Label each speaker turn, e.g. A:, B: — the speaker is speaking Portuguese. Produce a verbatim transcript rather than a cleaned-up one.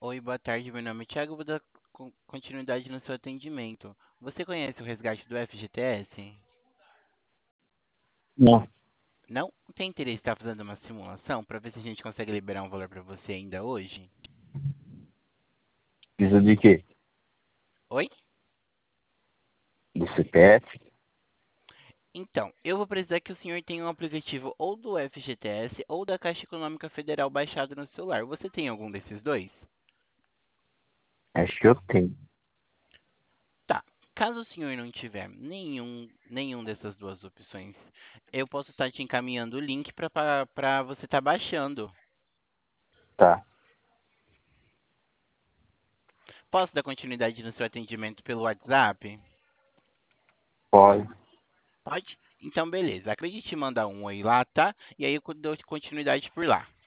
A: Oi, boa tarde. Meu nome é Thiago. Vou dar con- continuidade no seu atendimento. Você conhece o resgate do F G T S?
B: Não,
A: Não? Tem interesse em estar fazendo uma simulação para ver se a gente consegue liberar um valor para você ainda hoje?
B: precisa de quê?
A: Oi?
B: Do C P F?
A: Então, eu vou precisar que o senhor tenha um aplicativo ou do F G T S ou da Caixa Econômica Federal baixado no celular. Você tem algum desses dois?
B: Acho que eu tenho.
A: Tá. Caso o senhor não tiver nenhum, nenhum dessas duas opções, eu posso estar te encaminhando o link para para você estar baixando.
B: Tá,
A: Posso dar continuidade no seu atendimento pelo WhatsApp?
B: pode.
A: Pode? Então, beleza. Acredite em mandar um oi lá, tá? E aí eu dou continuidade por lá.